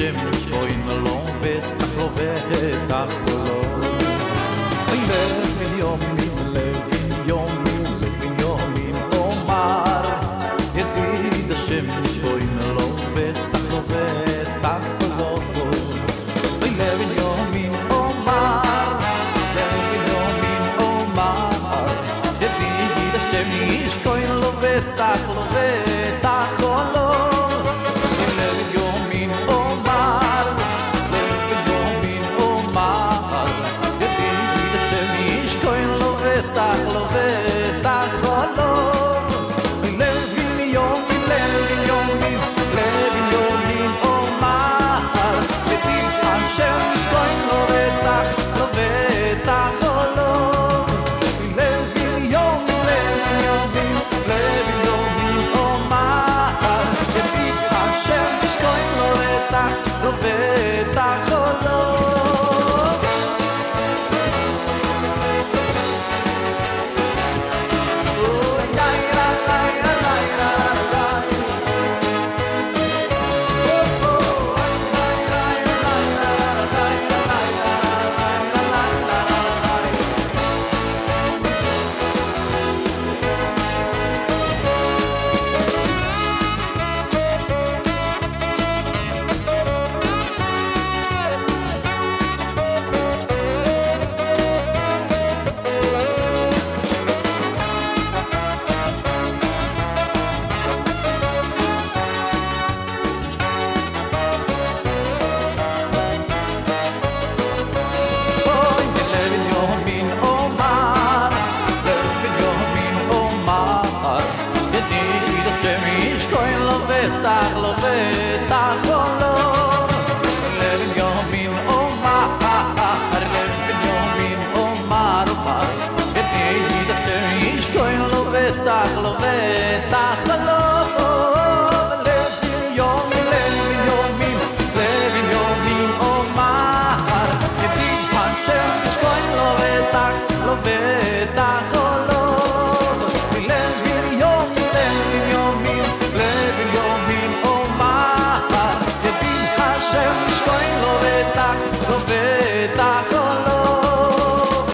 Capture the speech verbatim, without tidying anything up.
השמש בוין לא ותח לא ותח לא לבן יומים לבן יומים לבן יומים אומר ידיד השמש בוין לא ותח לא ותח לא לבן יומים אומר לבן יומים אומר ידיד השמש בוין לא ותח לא ותח לא Love